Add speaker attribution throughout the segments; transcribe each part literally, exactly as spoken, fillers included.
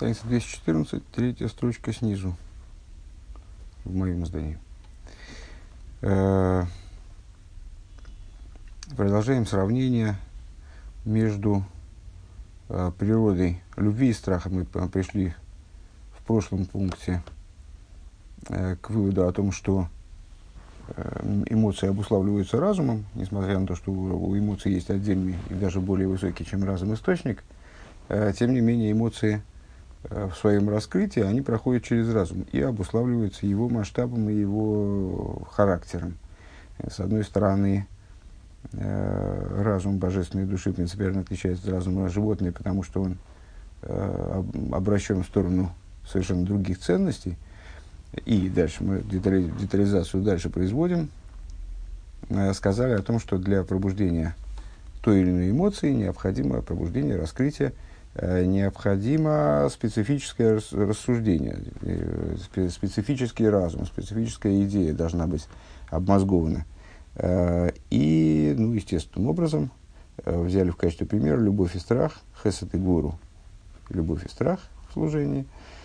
Speaker 1: Страница двести четырнадцать, третья строчка снизу, в моем издании. Э, Продолжаем сравнение между э, природой любви и страха. Мы пришли в прошлом пункте э, к выводу о том, что э, эмоции обуславливаются разумом, несмотря на то, что у, у эмоций есть отдельный и даже более высокий, чем разум, источник. Э, тем не менее, эмоции в своем раскрытии, они проходят через разум и обуславливаются его масштабом и его характером. С одной стороны, разум божественной души принципиально отличается от разума животной, потому что он обращен в сторону совершенно других ценностей. И дальше мы детали, детализацию дальше производим. Сказали о том, что для пробуждения той или иной эмоции необходимо пробуждение, раскрытие, необходимо специфическое рассуждение, специфический разум, специфическая идея должна быть обмозгована. И, ну, естественным образом, взяли в качестве примера любовь и страх, хесед и гуру, любовь и страх в служении,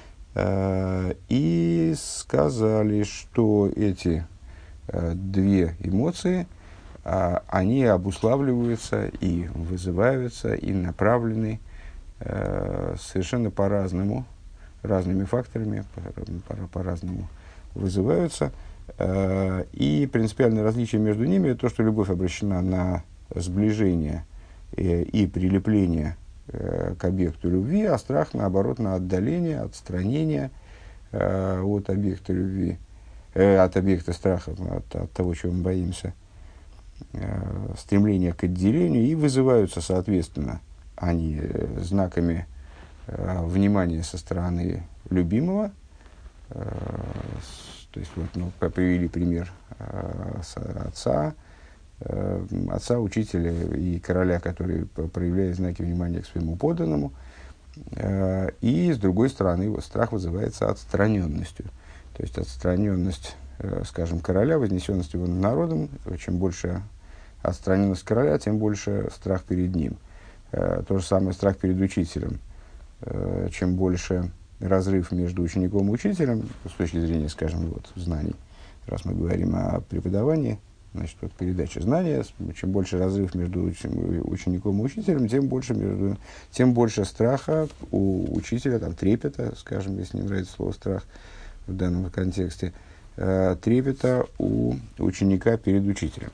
Speaker 1: и сказали, что эти две эмоции, они обуславливаются и вызываются, и направлены совершенно по-разному, разными факторами, по- по-разному вызываются. И принципиальное различие между ними – то, что любовь обращена на сближение и прилепление к объекту любви, а страх, наоборот, на отдаление, отстранение от объекта любви, от объекта страха, от, от того, чего мы боимся, стремление к отделению, и вызываются, соответственно, они знаками э, внимания со стороны любимого. Э, с, то есть, вот, ну, привели пример э, с, отца, э, отца, учителя и короля, который проявляет знаки внимания к своему подданному. Э, и, с другой стороны, его страх вызывается отстраненностью. То есть, отстраненность, э, скажем, короля, вознесенность его над народом. Чем больше отстраненность короля, тем больше страх перед ним. То же самое страх перед учителем. Чем больше разрыв между учеником и учителем, с точки зрения, скажем, вот, знаний, раз мы говорим о преподавании, значит, вот, передача знания, чем больше разрыв между учеником и учителем, тем больше, между, тем больше страха у учителя, там, трепета, скажем, если не нравится слово «страх» в данном контексте, трепета у ученика перед учителем.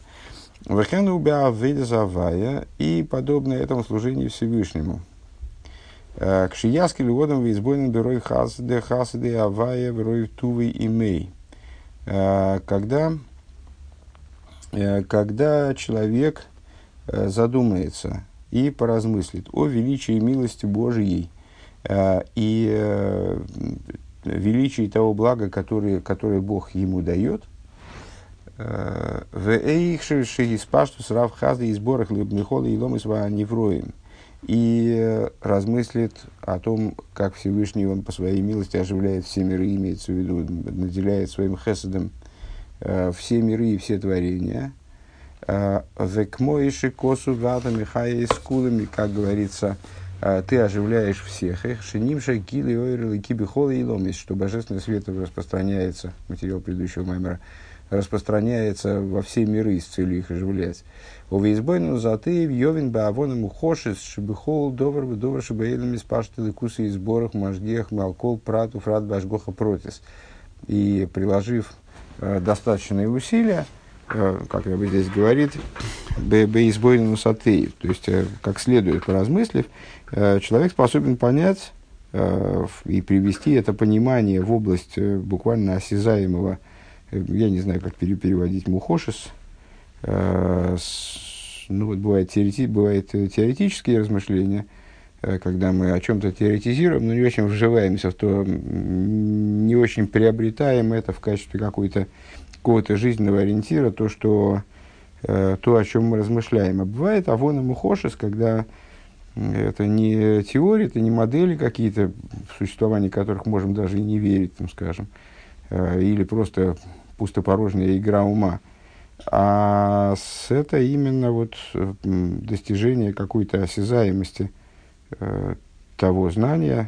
Speaker 1: И подобное этому служению Всевышнему. К шияски льводам визбойным берой хасде хасде авая берой тувы имей. Когда, когда человек задумается и поразмыслит о величии милости Божией и величии того блага, которое, которое Бог ему дает, и размыслит о том, как Всевышний он по своей милости оживляет все миры, имеется в виду, наделяет своим хеседом все миры и все творения. Как говорится, ты оживляешь всех их, что божественный свет распространяется, материал предыдущего маймера, распространяется во все миры с целью их оживлять. Увеизбойну заты в йовин баавоном ухошес шибихол довар довар шибаэлем из паштелы кусы и сборах мажгех малкол прату фрат башгоха протис. И приложив э, достаточные усилия, э, как Рабби здесь говорит, беизбойну сатей, то есть э, как следует поразмыслив, э, человек способен понять э, и привести это понимание в область э, буквально осязаемого. Я не знаю, как переводить мухошес. Э, с, ну, вот бывает, теорети, бывает теоретические размышления, э, когда мы о чем-то теоретизируем, но не очень вживаемся в то, не очень приобретаем это в качестве какой-то, какого-то жизненного ориентира, то, что, э, то, о чем мы размышляем. А бывает авон и мухошес, когда это не теории, это не модели какие-то, в существовании которых можем даже и не верить, там, скажем, э, или просто пустопорожняя игра ума, а с это именно вот достижение какой-то осязаемости э, того знания,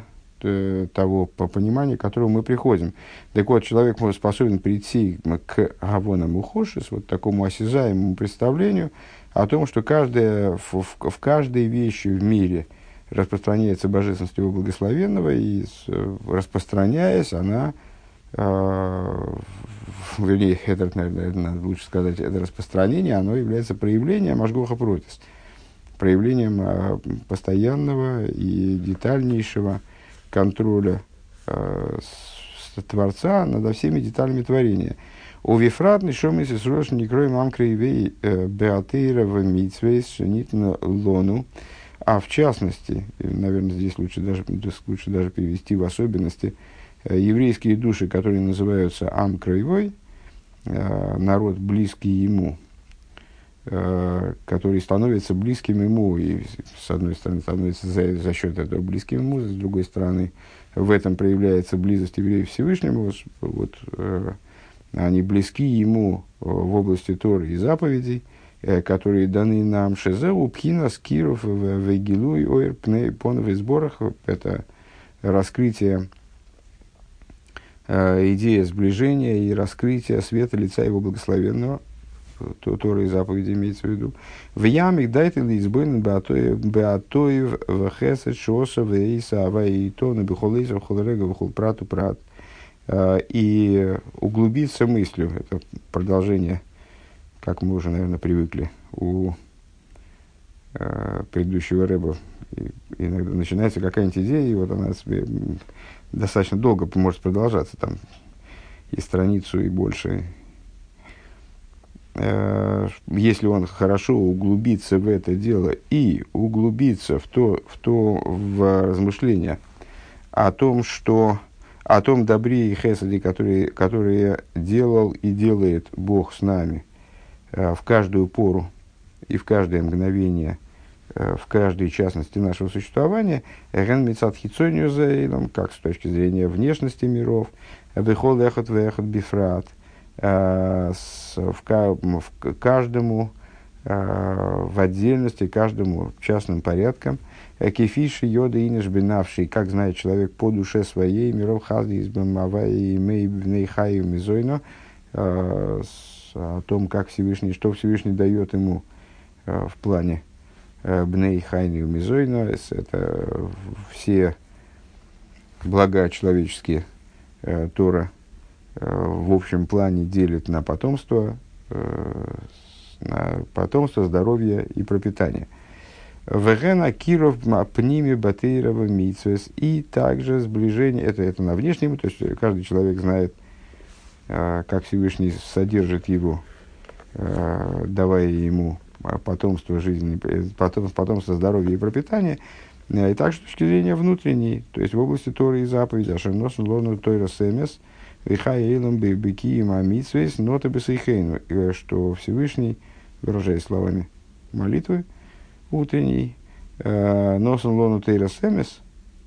Speaker 1: э, того по понимания, к которому мы приходим. Так вот, человек может способен прийти к гавонам ухошис, вот такому осязаемому представлению о том, что каждая, в, в, в каждой вещи в мире распространяется божественность его благословенного, и с, распространяясь, она, э, вернее, это, наверное, лучше сказать, это распространение, оно является проявлением ашгоха протис, проявлением э, постоянного и детальнейшего контроля э, с, с Творца над всеми деталями творения. У Вифратный шомис и срош не кроем амкрейвей беатейрова митсвейс шенитна лону. А в частности, наверное, здесь лучше даже, лучше даже перевести в особенности, еврейские души, которые называются Ам Краевой, народ близкий ему, который становится близким ему, и с одной стороны становится за, за счет этого близким ему, с другой стороны в этом проявляется близость евреев к Всевышнему, вот, вот, они близки ему в области Торы и заповедей, которые даны нам шезеу, пхина, скиров, вегилуй, ойр, пней, понов и сборах. Это раскрытие, э, идея сближения и раскрытие света лица его благословенного, Торы и заповеди имеется в виду. В ямик дайте ли избойн беатоев в хесед шоса в эйса авай то на бихолейза в холорега в холпрату прат. И углубиться мыслью, это продолжение, как мы уже, наверное, привыкли у э, предыдущего рэба. И иногда начинается какая-нибудь идея, и вот она себе достаточно долго может продолжаться, там, и страницу, и больше. Э, если он хорошо углубится в это дело и углубится в то, в то в размышления о том, что о том добре и хесаде, которые, которые делал и делает Бог с нами, в каждую пору и в каждое мгновение, в каждой частности нашего существования, как с точки зрения внешности миров, в каждому, в отдельности, каждому частным порядком, кефиши йода и нежбинавший, как знает человек по душе своей, миров хазди из бамавай и мей бнейхаю мизойно, о том, как Всевышний, что Всевышний дает ему э, в плане э, бней хайни мизойно, это все блага человеческие, э, Тора э, в общем плане делит на потомство, э, на потомство, здоровье и пропитание. Вегена киров пними батейрова митсвес, и также сближение, это, это на внешнем, то есть каждый человек знает, как Всевышний содержит его, давая ему потомство жизни, потомство здоровья и пропитания, и также с точки зрения внутренней, то есть в области Торы и заповеди, ашерносн лону тойра семес, вихай эйлам бейбеки има митсвейс, нота бесейхейну, что Всевышний, выражаясь словами молитвы утренней, носн лону тойра семес,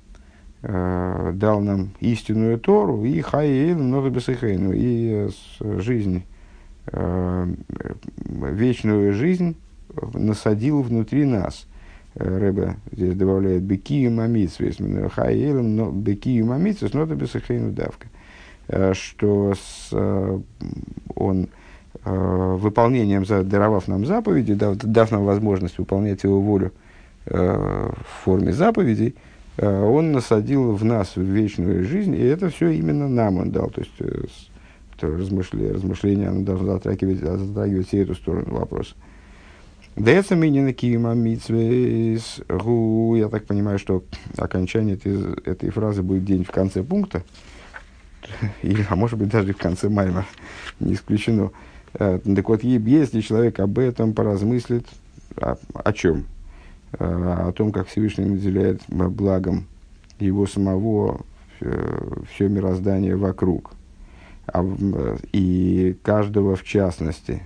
Speaker 1: дал нам истинную Тору, и хаэйлам нота бесейхейну, и жизнь, вечную жизнь насадил внутри нас. Рэбе здесь добавляет бекию мамитсвес, хаэйлам, но бекию мамитсвес, нота бесейхейну давка, что с, он выполнением, даровав нам заповеди, дав, дав нам возможность выполнять его волю в форме заповедей, он насадил в нас вечную жизнь, и это все именно нам он дал. То есть, размышление, размышление оно должно затрагивать, затрагивать все эту сторону вопроса. Дается мне на кима митсвейс гу. Я так понимаю, что окончание этой, этой фразы будет день в конце пункта, или, а может быть, даже в конце майма, не исключено. Так вот, если человек об этом поразмыслит, о, о чем? О том, как Всевышний наделяет благом его самого все мироздание вокруг, и каждого в частности,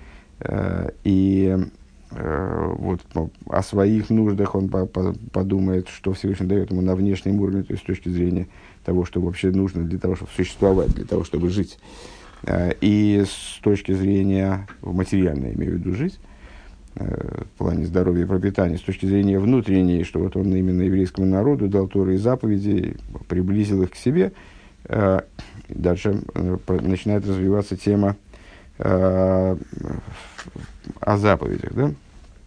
Speaker 1: и вот о своих нуждах он подумает, что Всевышний дает ему на внешнем уровне, то есть с точки зрения того, что вообще нужно для того, чтобы существовать, для того, чтобы жить, и с точки зрения материальной, имею в виду, жить. в плане здоровья и пропитания, с точки зрения внутренней, что вот он именно еврейскому народу дал Торы и заповеди, приблизил их к себе. Дальше начинает развиваться тема о заповедях. Да?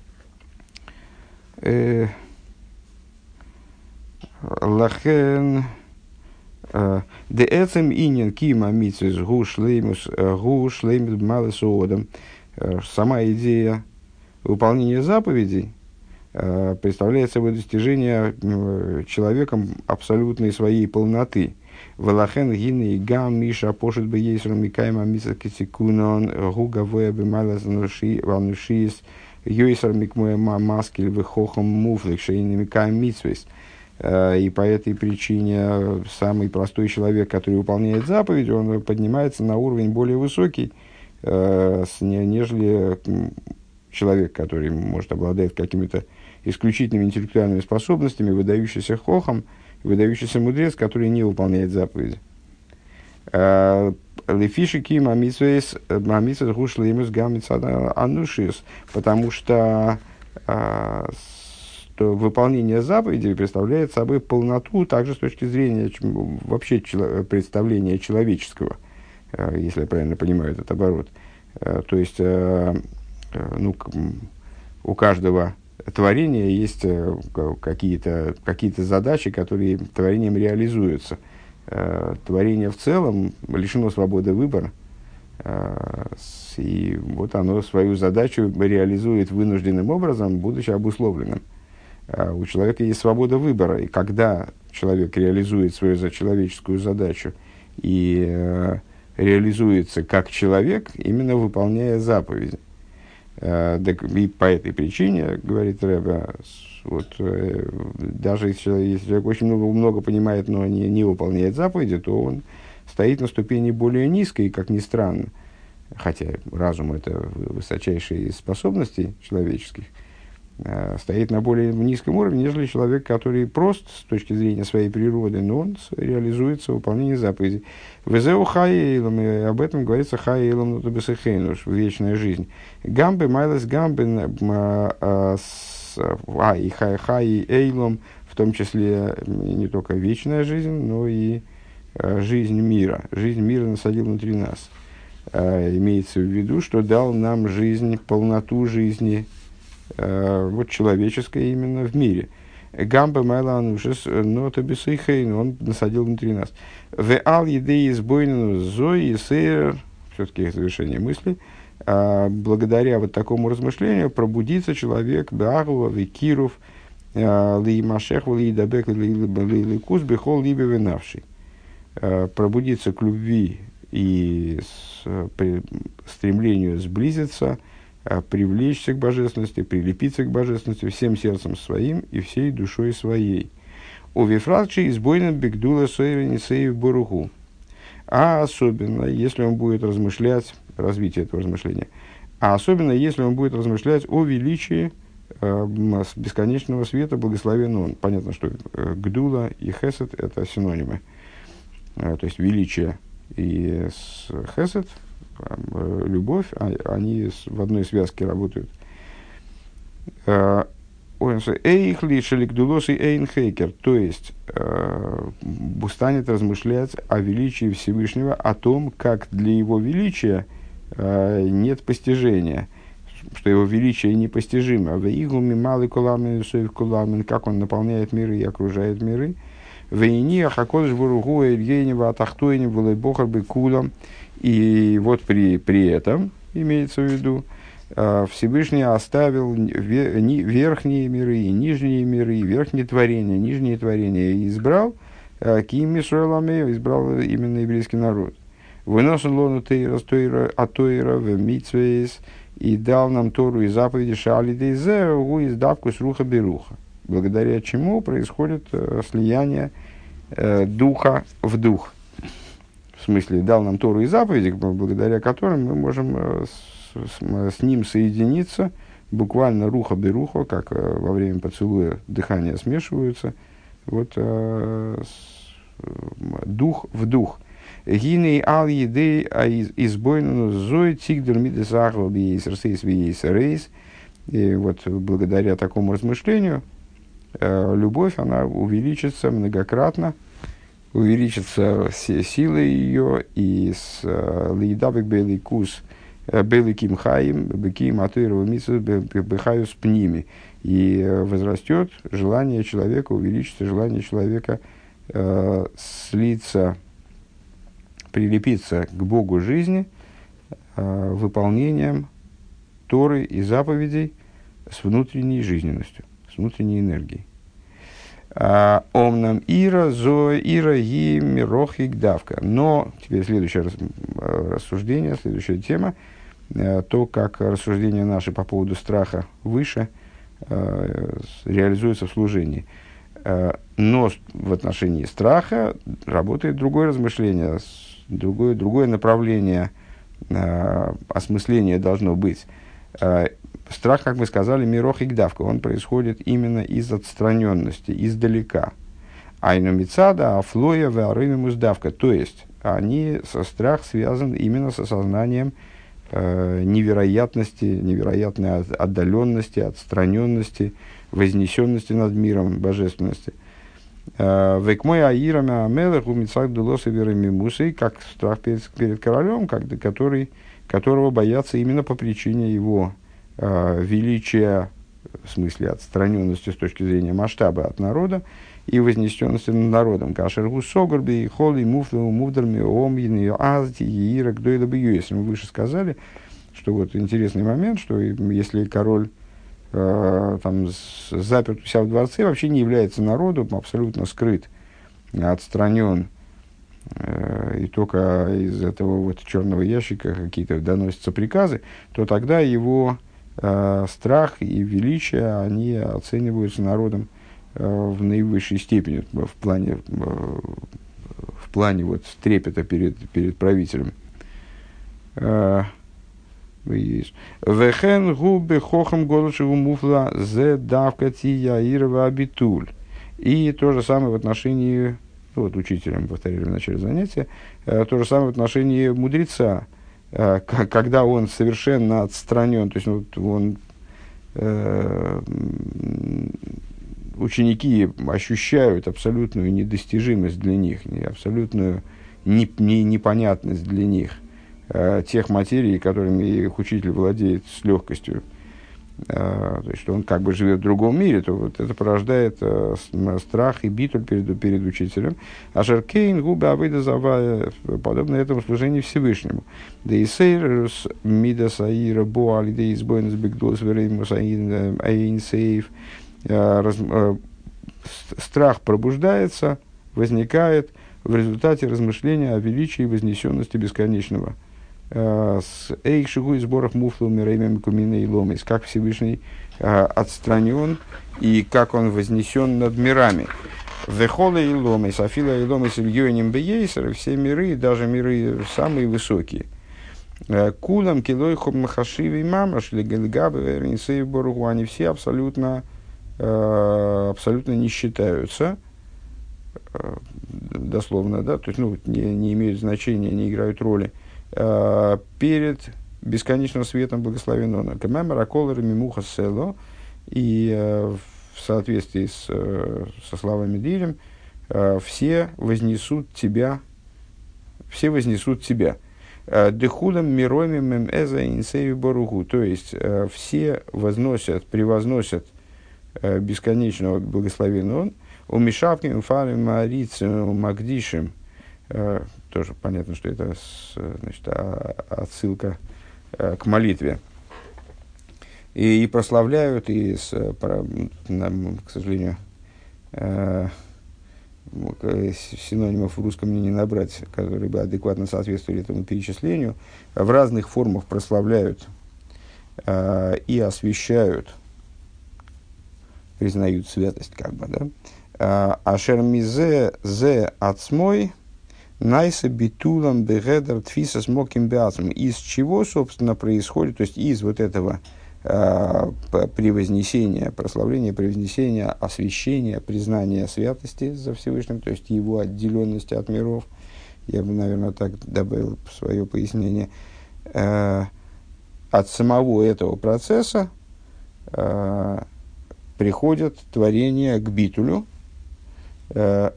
Speaker 1: Лахен де эцем инин кима митсвис гу шлеймус гу шлеймус малесоодом. Сама идея выполнения заповедей представляет собой достижение человеком абсолютной своей полноты. Валахен гины гам миша пошит бы ейсром микайма митсвис китикунон гу гавоя бы малеснуши ванушис йойсар микмоя маскель вихохом муфлик шейни микайм митсвис. И по этой причине самый простой человек, который выполняет заповедь, он поднимается на уровень более высокий, нежели человек, который, может, обладает какими-то исключительными интеллектуальными способностями, выдающийся хохом, выдающийся мудрец, который не выполняет заповеди. Лефишики мамисвейс мамисвейс гушлеймус гамицада анушис, потому что то выполнение заповедей представляет собой полноту также с точки зрения вообще представления человеческого, если я правильно понимаю этот оборот. То есть ну, у каждого творения есть какие-то, какие-то задачи, которые творением реализуются. Творение в целом лишено свободы выбора, и вот оно свою задачу реализует вынужденным образом, будучи обусловленным. У человека есть свобода выбора, и когда человек реализует свою человеческую задачу и э, реализуется как человек, именно выполняя заповеди. Э, и по этой причине, говорит Ребе, вот, э, даже если человек, если человек очень много, много понимает, но не, не выполняет заповеди, то он стоит на ступени более низкой, как ни странно. Хотя разум – это высочайшие способности человеческих, стоит на более низком уровне, нежели человек, который прост с точки зрения своей природы, но он реализуется в выполнении заповедей. Везеу хаейлом, и об этом говорится хаейлом, но то бесехейнуш, вечная жизнь. Гамбы, майлес гамбы, а и хаейлом, в том числе не только вечная жизнь, но и жизнь мира. Жизнь мира насадил внутри нас. Имеется в виду, что дал нам жизнь, полноту жизни, вот человеческое именно в мире. Гамба майланушес, но то бесыхейн, он насадил внутри нас. В ал едеи сбойнену зои сейр, все-таки завершение мысли, благодаря вот такому размышлению пробудится человек беагува векиров ли машех ли дабек ли кус бехол либе венавший, пробудится к любви и стремлению сблизиться, привлечься к божественности, прилепиться к божественности всем сердцем своим и всей душой своей. У вифракчи избойным бигдула сойвенисеев боругу. А особенно, если он будет размышлять, развитие этого размышления, а особенно, если он будет размышлять о величии э, бесконечного света, благословен он. Понятно, что э, гдула и хесед – это синонимы. Э, то есть, величие и хесед, любовь, они в одной связке работают. Эйх лишили гдулос и эйн хейкер, то есть станет размышлять о величии Всевышнего, о том, как для его величия нет постижения, что его величие непостижимо. Вейгуми малый куламин, соев куламин, как он наполняет миры и окружает миры. Вейни ахакодыш буругу эльгейнева атахтойни вулейбохар бекулам. И вот при, при этом, имеется в виду, Всевышний оставил верхние миры и нижние миры, и верхние творения, нижние творения, и избрал Ким Исраэламею, избрал именно еврейский народ. Выносил лону тейра, тойра, атойра, в митсвейс, и дал нам Тору и заповеди шали дейзе, угу, издавку с руха беруха. Благодаря чему происходит слияние э, духа в дух. В смысле, дал нам Тору и заповеди, благодаря которым мы можем э, с, с ним соединиться, буквально руха беруха, как э, во время поцелуя дыхания смешиваются, вот, э, с, э, дух в дух. Гиней ал едей избойну зой тигдер мидесахл биейсер сейс биейсер рейс. И вот благодаря такому размышлению э, любовь, она увеличится многократно, увеличится сила ее, и с лейдабек беликус беликим хаим беким атырова митсу бехаю с пними, и возрастет желание человека, увеличится желание человека э, слиться, прилепиться к Богу жизни э, выполнением Торы и заповедей с внутренней жизненностью, с внутренней энергией. Омнам ира, зоя ира, ги мирохик давка. Но теперь следующее рассуждение, следующая тема, то, как рассуждения наши по поводу страха выше реализуется в служении. Но в отношении страха работает другое размышление, другое, другое направление осмысления должно быть. Страх, как мы сказали, мирох и гдавка, он происходит именно из отстраненности, издалека. Айну мицада, афлоя, веарымимус давка. То есть, они, со страх связан именно с осознанием э, невероятности, невероятной отдаленности, отстраненности, вознесенности над миром, божественности. Векмой аирами амелах у мицак дулоса верамимусой, как страх перед, перед королем, как, который, которого боятся именно по причине его величия, в смысле отстраненности с точки зрения масштаба от народа и вознесенности над народом. Кашергу согорби, холи, муфлу, мувдарми, омьин, азти, иира, гдойда бью. Если мы выше сказали, что вот интересный момент, что если король э, там, заперт у себя в дворце, вообще не является народом, абсолютно скрыт, отстранен, э, и только из этого вот черного ящика какие-то доносятся приказы, то тогда его страх и величие, они оцениваются народом в наивысшей степени, в плане, в плане вот трепета перед, перед правителем. Вехен губы хохам голошеву муфла зе давка тия ирова абитуль. И то же самое в отношении, ну, вот учителя, мы повторили в начале занятия, то же самое в отношении мудреца. Когда он совершенно отстранен, то есть вот он, э, ученики ощущают абсолютную недостижимость для них, абсолютную не, не, непонятность для них э, тех материй, которыми их учитель владеет с легкостью. Э, то есть, что он как бы живет в другом мире, то вот это порождает э, страх и битуль перед, перед учителем. А Шаркейн губы авыда завая, подобно этому служению Всевышнему. Да и сейрус мида саира боа лидей избойнус бигдос вереймус аин сейф. Страх пробуждается, возникает в результате размышления о величии и вознесенности бесконечного. С эйшигу и сборах муфлу миреймем кумины и ломис, как Всевышний э, отстранен и как он вознесен над мирами. Вехола и ломис, афила и ломис ильёним бейсер, все миры, даже миры самые высокие. Кулам килой хобмахашиви мамаш легальгабы вернисей боргу, они все абсолютно, э, абсолютно не считаются, э, дословно, да, то есть ну, не, не имеют значения, не играют роли перед бесконечным светом благословенного. Камемара колоры мимуха село. И в соответствии с, со словами Дилем, все вознесут тебя, все вознесут тебя. Дехулам миромим эза инсеви боругу. То есть все возносят, превозносят бесконечного благословенного. Умешавким фалим марицем магдишем. Тоже понятно, что это значит, отсылка к молитве. И, и прославляют, и, с, про, нам, к сожалению, синонимов в русском мне не набрать, которые бы адекватно соответствовали этому перечислению, в разных формах прославляют и освящают, признают святость, как бы, да. Ашер мизе зе ацмой найса битулам бегедер тфиса смоким беацм. Из чего, собственно, происходит, то есть из вот этого э, превознесения, прославления, превознесения, освящения, признания святости за Всевышним, то есть его отделенности от миров, я бы, наверное, так добавил свое пояснение, э, от самого этого процесса э, приходят творения к битулю, э,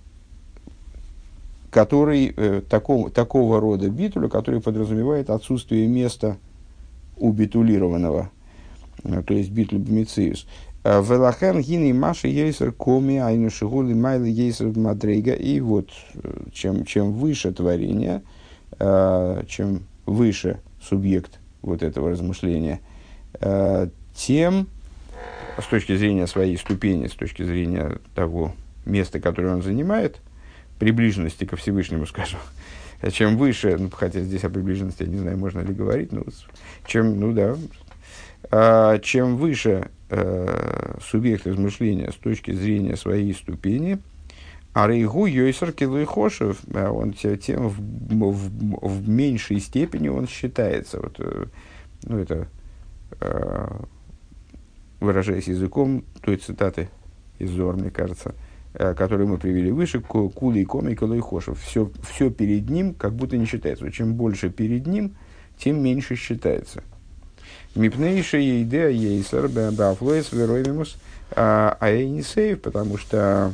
Speaker 1: который, э, такого, такого рода битулю, который подразумевает отсутствие места у битулированного, э, то есть битуль бмициус. Велахен гини маши ейсер коми айну шигули майли ейсер мадрейга. И вот чем, чем выше творение, э, чем выше субъект вот этого размышления, э, тем с точки зрения своей ступени, с точки зрения того места, которое он занимает, приближенности ко Всевышнему, скажем, чем выше, ну, хотя здесь о приближенности, я не знаю, можно ли говорить, но чем, ну да, а, чем выше э, субъект размышления с точки зрения своей ступени, а рейгу йойсер килуйхошев, он тем в, в, в меньшей степени он считается, вот, ну, это, э, выражаясь языком той цитаты из Зор, мне кажется, который мы привели выше, кули и коми, килой хошев. Все, все перед ним как будто не считается. Чем больше перед ним, тем меньше считается. Мипнейшая идея ейсер бафлоис вероймимус аэйнисейв, потому что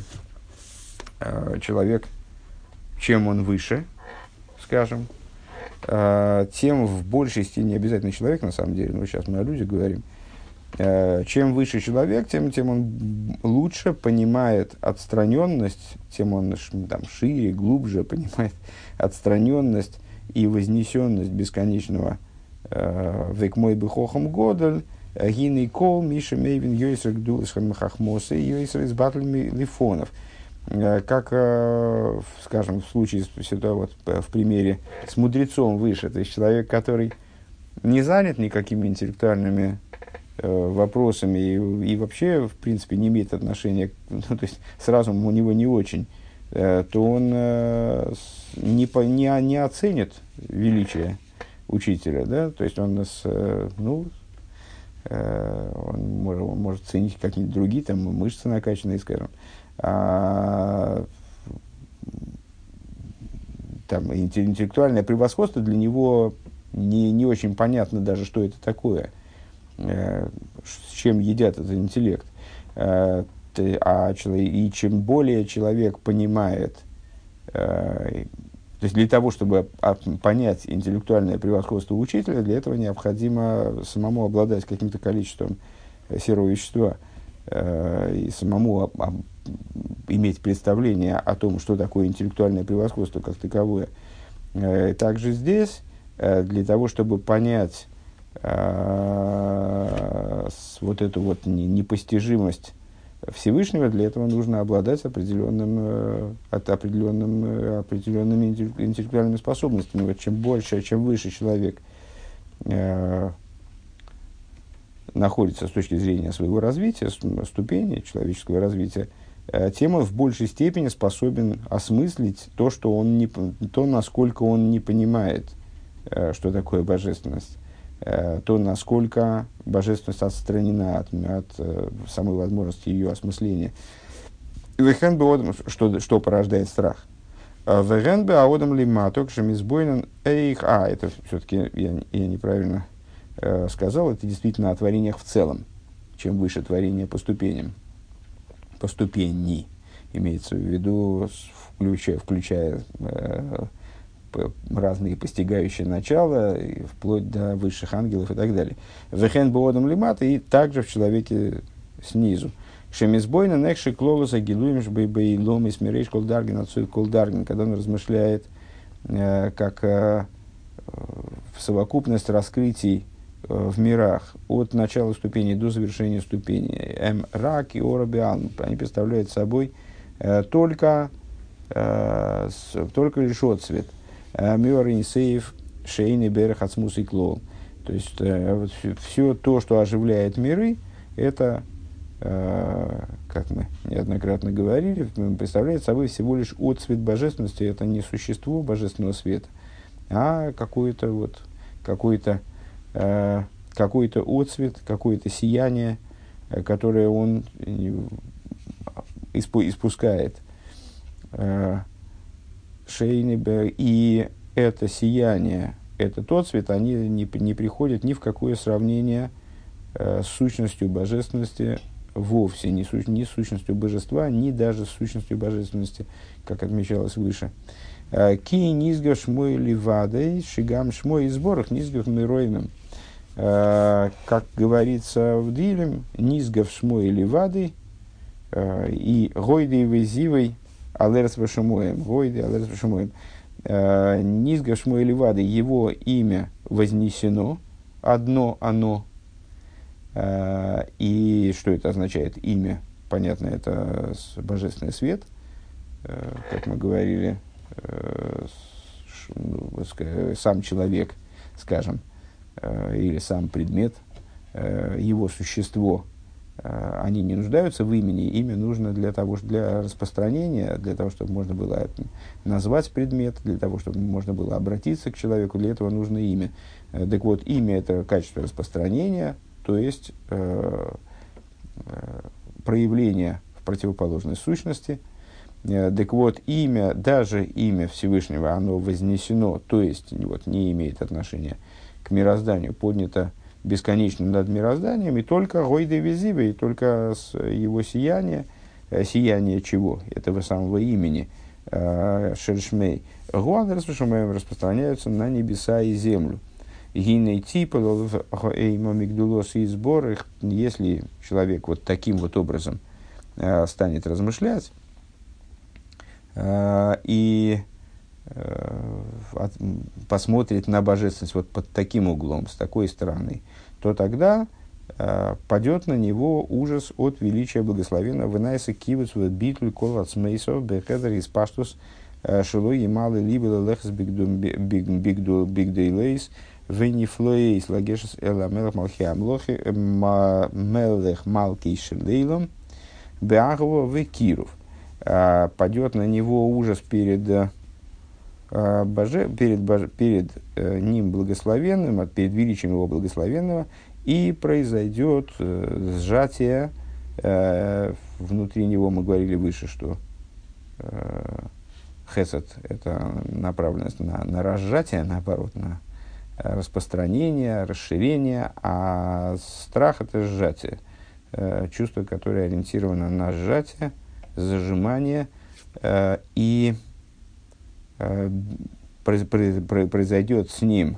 Speaker 1: человек, чем он выше, скажем, тем в большей степени, не обязательно человек, на самом деле, но сейчас мы о людях говорим, чем выше человек, тем, тем он лучше понимает отстраненность, тем он там, шире, глубже понимает отстраненность и вознесенность бесконечного «Век мой бы хохам годаль, гиней кол, миша мейвин йойсер гдулышхан хахмосы, йойсер из батльми лифонов». Как, скажем, в случае, вот, в примере с мудрецом выше, то есть человек, который не занят никакими интеллектуальными вопросами и, и вообще, в принципе, не имеет отношения, ну, то есть с разумом у него не очень, то он э, не, по, не, не оценит величие учителя, да, то есть он, нас, э, ну, э, он, может, он может ценить какие-нибудь другие, там, мышцы накачанные, скажем, а, там, интеллектуальное превосходство для него не, не очень понятно даже, что это такое, с чем едят этот интеллект. А, и чем более человек понимает, то есть для того, чтобы понять интеллектуальное превосходство учителя, для этого необходимо самому обладать каким-то количеством серого вещества и самому иметь представление о том, что такое интеллектуальное превосходство как таковое. Также здесь, для того, чтобы понять вот эту вот непостижимость Всевышнего, для этого нужно обладать определенным, от определенным, определенными интеллектуальными способностями. Вот чем больше, чем выше человек э, находится с точки зрения своего развития, ступени человеческого развития, э, тем он в большей степени способен осмыслить то, что он не, то, насколько он не понимает, э, что такое божественность, то, насколько божественность отстранена от, от э, самой возможности ее осмысления. Что, что порождает страх? Вегенбе аодам лиматок шемизбойнен эйх. А, это все-таки я, я неправильно э, сказал, это действительно о творениях в целом. Чем выше творение по ступеням, по ступени, имеется в виду, включая, включая э, разные постигающие начала, и вплоть до высших ангелов и так далее. Вехен боодам лимата, и также в человеке снизу. Шемизбойна некши клолоса гилуемш бейбей ломис мирейш колдаргин отцой колдаргин, когда он размышляет э, как э, в совокупность раскрытий э, в мирах от начала ступени до завершения ступени. Эм рак и орабиан, они представляют собой э, только, э, с, только лишь отцвет. Мюринсеев, Шейни, Берех, Ацмус и Клол. То есть э, вот все, все то, что оживляет миры, это, э, как мы неоднократно говорили, представляет собой всего лишь отцвет божественности. Это не существо божественного света, а какой-то вот, какой-то, э, какой-то отцвет, какое-то сияние, э, которое он испу- испускает. Э, Шейнибер, и это сияние, этот отцвет, они не, не приходят ни в какое сравнение с сущностью божественности вовсе, не, су, не с сущностью божества, ни даже с сущностью божественности, как отмечалось выше. Ки низгав шмой ливадой, шигам шмой изборах, низгав мироином. Как говорится в Дилем, низгав шмой ливадой и гойдой везивой алерс вашамоем. Гойдой алерс вашамоем. Низгав шмой ливадой, его имя вознесено, одно оно. И что это означает? Имя, понятно, это божественный свет, как мы говорили, сам человек, скажем, или сам предмет, его существо, они не нуждаются в имени. Имя нужно для того, для распространения, для того, чтобы можно было назвать предмет, для того, чтобы можно было обратиться к человеку, для этого нужно имя. Так вот, имя – это качество распространения, то есть э, э, проявление в противоположной сущности. Э, так вот, имя, даже имя Всевышнего, оно вознесено, то есть вот, не имеет отношения к мирозданию, поднято бесконечным над мирозданием, и только гойдой везивой, и только с его сияния, э, сияние чего? Этого самого имени, э, Шершмей, Гуан распространяются на небеса и землю. Гиней типа, мигдулос и сбор, если человек вот таким вот образом э, станет размышлять э, и э, от, посмотрит на божественность вот под таким углом, с такой стороны, то тогда э, падет на него ужас от величия благословенного вынайса кивус в битуль колац мейсов бехедер из паштус шилой и малый либел лехс бигдейлейс венифлоейс лагешес эла мелех малхи амлохи мелех малки шелейлом беагово векиров. Падет на него ужас перед, боже, перед, боже, перед ним благословенным, перед величием его благословенного, и произойдет сжатие внутри него. Мы говорили выше, что хесед – это направленность на, на разжатие, наоборот, на распространение, расширение, а страх – это сжатие, чувство, которое ориентировано на сжатие, зажимание, и произойдет с ним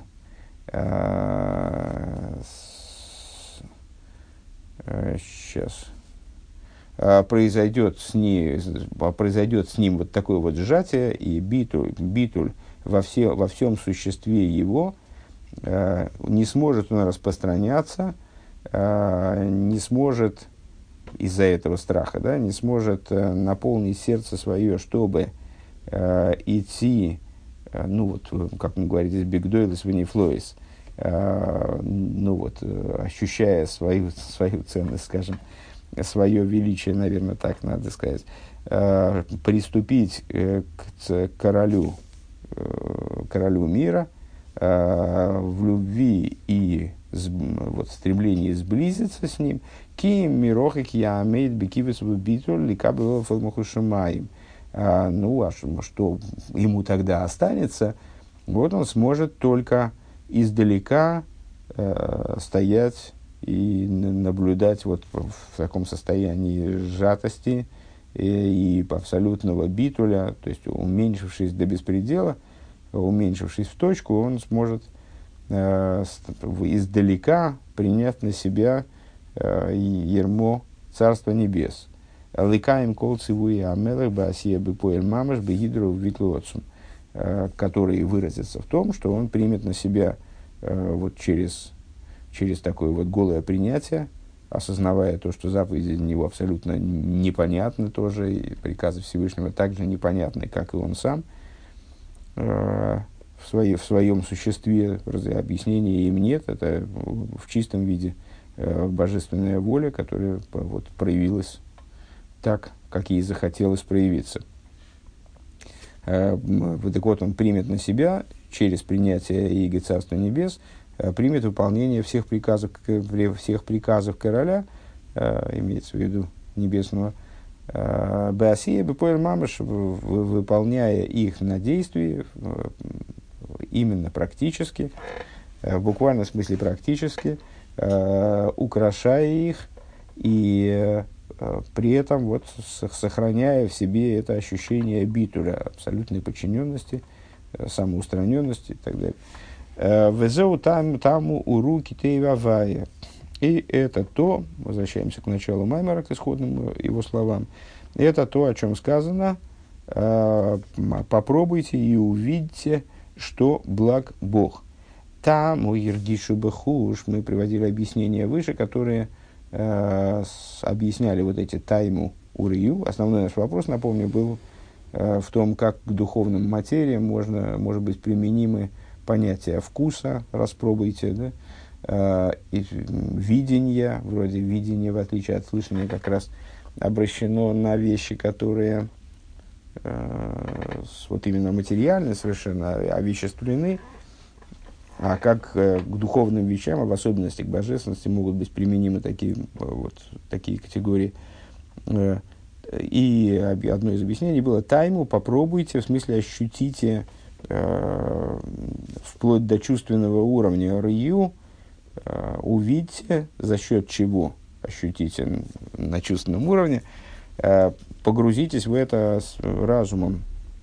Speaker 1: сейчас произойдет с ним, произойдет с ним вот такое вот сжатие, и битуль, битуль во, все, во всем существе его э, не сможет он распространяться, э, не сможет из-за этого страха, да, не сможет э, наполнить сердце свое, чтобы э, идти, э, ну вот, как мы говорим здесь, бигдойлес венифлоис, э, ну вот, э, ощущая свою, свою ценность, скажем, свое величие, наверное, так надо сказать, э, приступить э, к королю, э, королю мира э, в любви и с, вот, стремлении сблизиться с ним, ки мирох и киамейд бекивес битуль ликабело фалмахушимаим. Ну, а что, что ему тогда останется? Вот он сможет только издалека э, стоять и наблюдать вот в таком состоянии сжатости и, и абсолютного битуля, то есть уменьшившись до беспредела, уменьшившись в точку, он сможет э, издалека принять на себя э, ермо Царства Небес. Ликаем кол цивуи амелах баасия бепоэль мамаш бегидру витлуотсум, который выразится в том, что он примет на себя э, вот через через такое вот голое принятие, осознавая то, что заповеди для него абсолютно непонятны тоже, и приказы Всевышнего также непонятны, как и он сам, э, в, своей, в своем существе объяснения им нет, это в чистом виде э, божественная воля, которая вот, проявилась так, как ей захотелось проявиться. Э, так вот, он примет на себя через принятие Иго Царства Небес, примет выполнение всех приказов, всех приказов короля, э, имеется в виду небесного, Беасия Бепоэль Мамаш, выполняя их на действии, именно практически, в буквальном смысле практически, э, украшая их и э, при этом вот, с, сохраняя в себе это ощущение битуля, абсолютной подчиненности, э, самоустраненности и так далее. Везеу там, таму уруки тейвавая. И это то, возвращаемся к началу Маймера, к исходным его словам, это то, о чем сказано, э, попробуйте и увидите, что благ Бог. Там у Иргишу Бехуш мы приводили объяснения выше, которые э, с, объясняли вот эти тайму урию. Основной наш вопрос, напомню, был э, в том, как к духовным материям можно, может быть применимы понятия вкуса, распробуйте, да, э, и видения, вроде видения, в отличие от слышания, как раз обращено на вещи, которые э, вот именно материальны совершенно, овеществлены, а как э, к духовным вещам, а в особенности к божественности, могут быть применимы такие, вот, такие категории. Э, и одно из объяснений было тайму, попробуйте, в смысле ощутите, э, вплоть до чувственного уровня рию, э, увидьте, за счет чего ощутите на чувственном уровне, э, погрузитесь в это с разумом,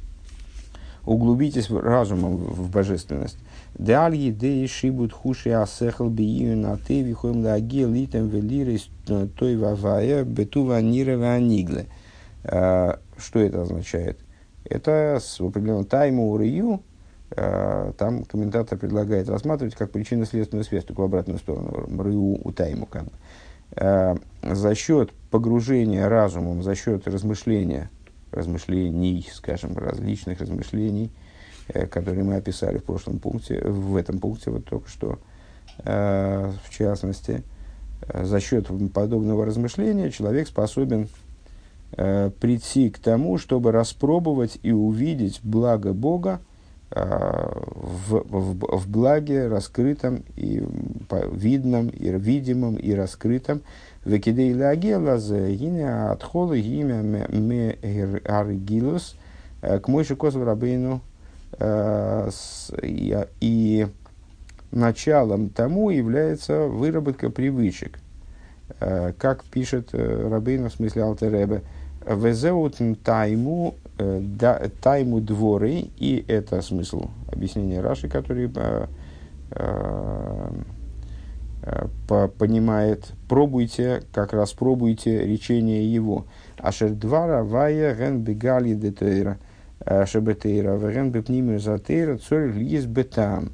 Speaker 1: углубитесь разумом в божественность. Далее, да шибут хуши асехал биию на ты вихом лаги литем велирис той вавая бетува нирова нигле. Что это означает? Это с определенным тайму урию, там комментатор предлагает рассматривать как причинно-следственную связь, только в обратную сторону, рию у тайму. Как бы. За счет погружения разумом, за счет размышления, размышлений, скажем, различных размышлений, которые мы описали в прошлом пункте, в этом пункте вот только что, э, в частности, э, за счет подобного размышления человек способен э, прийти к тому, чтобы распробовать и увидеть благо Бога э, в, в, в благе раскрытом и по, видном, и видимом, и раскрытом. Векидей лагела за гиня отхола гимя ме аргилус к мойши косу рабейну. И, и началом тому является выработка привычек. Как пишет Рабейну, в смысле Алтер Ребе, «Везеут тайму, тайму дворы», и это смысл объяснения Раши, который понимает, пробуйте, как раз пробуйте речение его. «Ашер двара вая ген бегали детейра». Шебетейра, варен бепнимию затейра, цорь лиес бетам.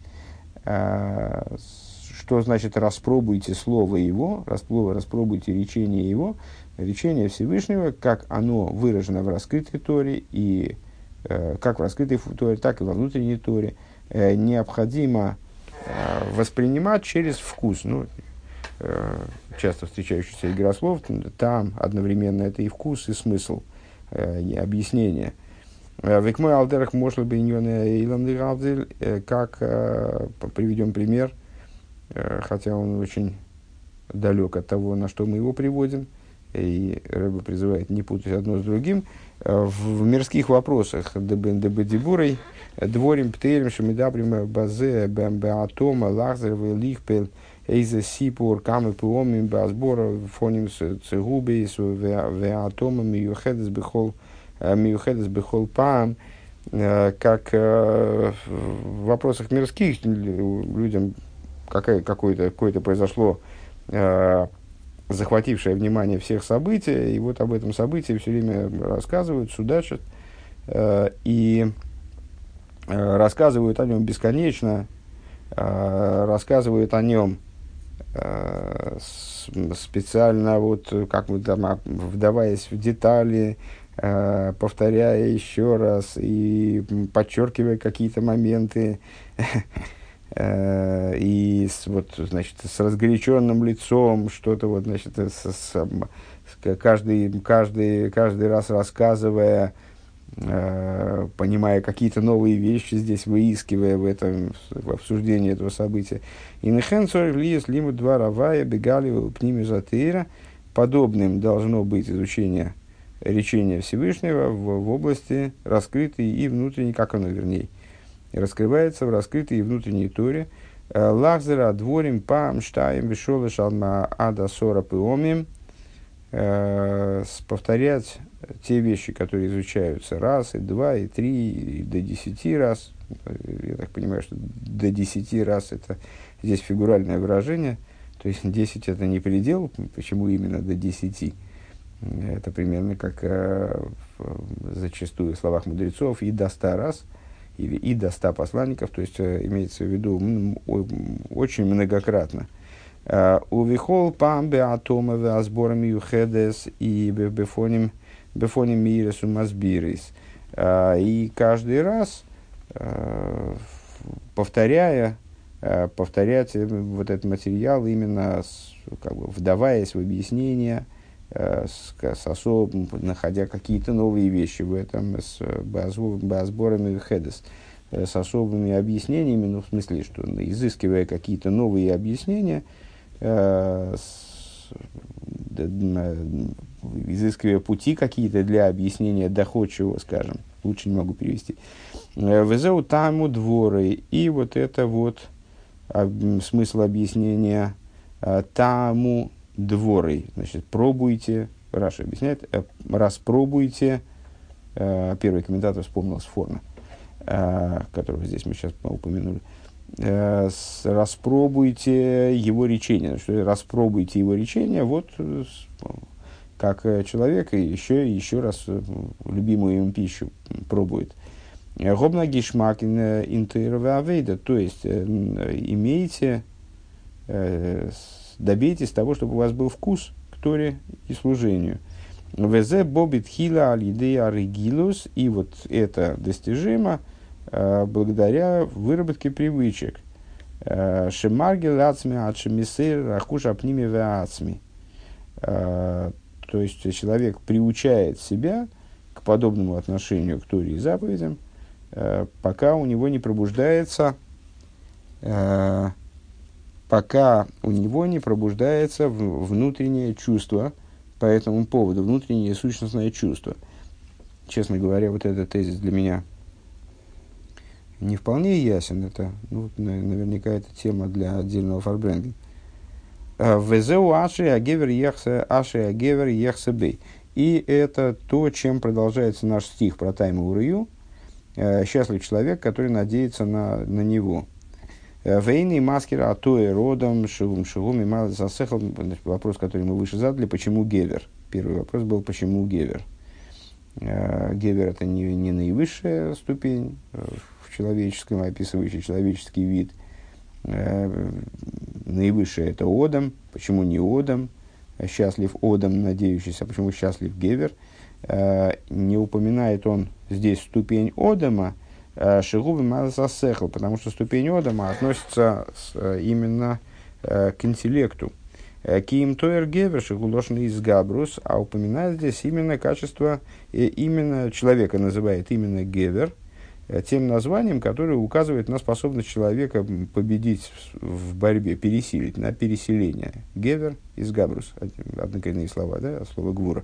Speaker 1: Что значит распробуйте слово его, распробуйте речение его, речение Всевышнего, как оно выражено в раскрытой Торе, и как в раскрытой Торе, так и во внутренней Торе, необходимо воспринимать через вкус. Ну, часто встречающийся игрослов, там одновременно это и вкус, и смысл, и объяснение. Век мой алдерах может быть как приведем пример, хотя он очень далек от того, на что мы его приводим, и Рэбе призывает не путать одно с другим. В мирских вопросах дебедибурой дворим птелем шамидабрим базе беатома лахзер велихпел эйзе сипур камы пуомим базбора фоним цегубейс веатома миюхедес бихол Миюхедес бехол паам, как в вопросах мирских людям какое- какое-то, какое-то произошло захватившее внимание всех событий, и вот об этом событии все время рассказывают, судачат, и рассказывают о нем бесконечно, рассказывают о нем специально, вот, как мы там, вдаваясь в детали, повторяя еще раз и подчеркивая какие-то моменты, и с, вот, значит, с разгоряченным лицом, что-то вот, значит, с, с, каждый, каждый, каждый раз рассказывая, понимая какие-то новые вещи здесь, выискивая в этом, в обсуждении этого события. И нехенцор лиес лиму два равая бегали пними затыра. Подобным должно быть изучение речения Всевышнего в, в области раскрытой и внутренней, как оно вернее, раскрывается в раскрытой и внутренней Торе. Лахзера дворим пам штаем вишолы шалма ада сора пиомим. Повторять те вещи, которые изучаются раз, и два, и три, и до десяти раз. Я так понимаю, что до десяти раз это здесь фигуральное выражение. То есть десять это не предел. Почему именно до десяти? Это примерно как э, в, зачастую в словах мудрецов и до ста раз, или и до ста посланников. То есть э, имеется в виду м, о, очень многократно. Увихол пам беатома веазборами юхедес и бефоним бефоним мирес умазбирис. И каждый раз, повторяя, повторять вот этот материал, именно с, как бы, вдаваясь в объяснение, с, с особ, находя какие-то новые вещи в этом, с беазборами юхедес, с особыми объяснениями, ну, в смысле, что изыскивая какие-то новые объяснения, изыскивая пути какие-то для объяснения доходчивого, скажем, лучше не могу перевести. Везеу таму дворы. И вот это вот смысл объяснения таму дворы. Значит, пробуйте, Раша объясняет, распробуйте, первый комментатор вспомнил Сфорна, которого здесь мы сейчас упомянули. Распробуйте его речение. Что распробуйте его речение, вот как человек еще и еще раз любимую им пищу пробует. Гобна гишмак интервавейда, то есть имейте, добейтесь того, чтобы у вас был вкус к Торе и служению. Везе бобит хила алидея регилус, и вот это достижимо благодаря выработке привычек. Шемарги лацми ачемисыр рахуша пними веацми. То есть человек приучает себя к подобному отношению к Торе и заповедям, пока у него не пробуждается, пока у него не пробуждается внутреннее чувство по этому поводу, внутреннее сущностное чувство. Честно говоря, вот этот тезис для меня не вполне ясен. Это, ну, наверняка это тема для отдельного фарбренда. Везеу аши агевер ехсе аши агевер ехсе бей. И это то, чем продолжается наш стих про тайму урию. Счастлив человек, который надеется на, на него. Вейный маскера атоэ родом шивум шивум и мал засехал. Вопрос, который мы выше задали, почему гевер? Первый вопрос был, почему гевер? Гевер это не, не наивысшая ступень в человеческом, описывающий человеческий вид. Наивысшее это Одам. Почему не Одам? Счастлив Одам, надеющийся. Почему счастлив Гевер? Не упоминает он здесь ступень Одама, Шигуби Мазасехл, потому что ступень Одама относится с, именно к интеллекту. Киим Тойер Гевер, Шигулошный из Габрус, а упоминает здесь именно качество, именно человека называет именно Гевер, тем названием, которое указывает на способность человека победить в борьбе, пересилить, на переселение. Гевер из Габрус, однокоренные слова, да, слово Гвура.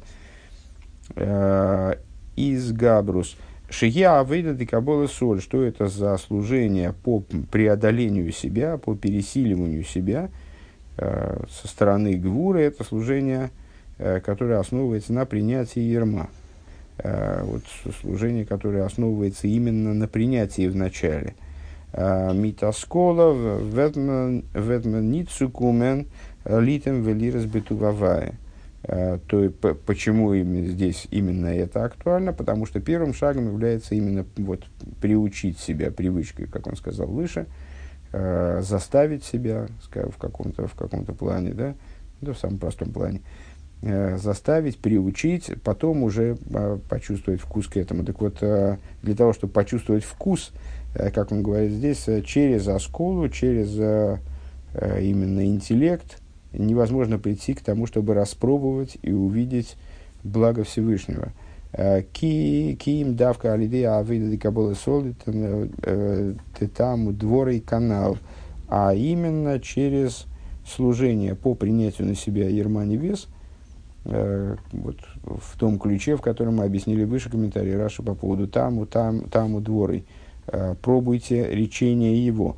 Speaker 1: Из Габрус. Шия авейда декабола соль. Что это за служение по преодолению себя, по пересиливанию себя со стороны Гвуры? Это служение, которое основывается на принятии ерма. Вот служение, которое основывается именно на принятии в начале. Митаскола ветмен ницукумен литем велирас бетувавая. То почему именно здесь именно это актуально? Потому что первым шагом является именно вот, приучить себя привычкой, как он сказал выше, заставить себя в каком-то, в каком-то плане, да, да, в самом простом плане, заставить, приучить, потом уже почувствовать вкус к этому. Так вот, для того, чтобы почувствовать вкус, как он говорит здесь, через осколу, через именно интеллект, невозможно прийти к тому, чтобы распробовать и увидеть благо Всевышнего. Киим давка алидея авида дикаболы солит тетаму дворы канал, а именно через служение по принятию на себя ерма небес, вот в том ключе, в котором мы объяснили выше комментарий Раши по поводу таму, там, таму дворы. Пробуйте речение его.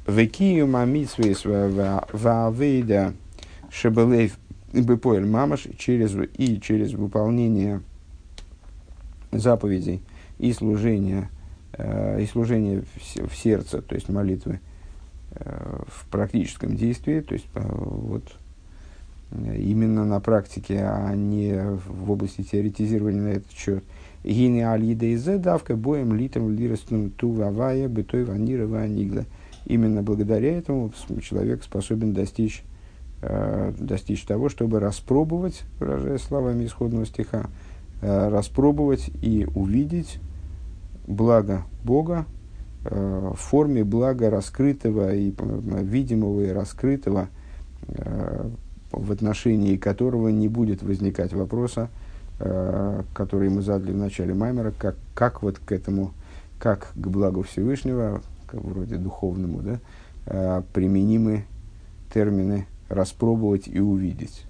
Speaker 1: Векию мамитсвейс ваавейда шебелейв бепоэль мамаш через и через выполнение заповедей и служения и служение в сердце, то есть молитвы в практическом действии, то есть вот именно на практике, а не в области теоретизирования на этот счет. Гини алида из давка боем литом лиростным ту вавая бытой ванира ванигла. Именно благодаря этому человек способен достичь, э, достичь того, чтобы распробовать, выражаясь словами исходного стиха, э, распробовать и увидеть благо Бога э, в форме блага раскрытого и э, видимого и раскрытого, э, в отношении которого не будет возникать вопроса, э, который мы задали в начале маймера, как, как вот к этому, как к благу Всевышнего, как вроде духовному, да, э, применимы термины «распробовать» и «увидеть».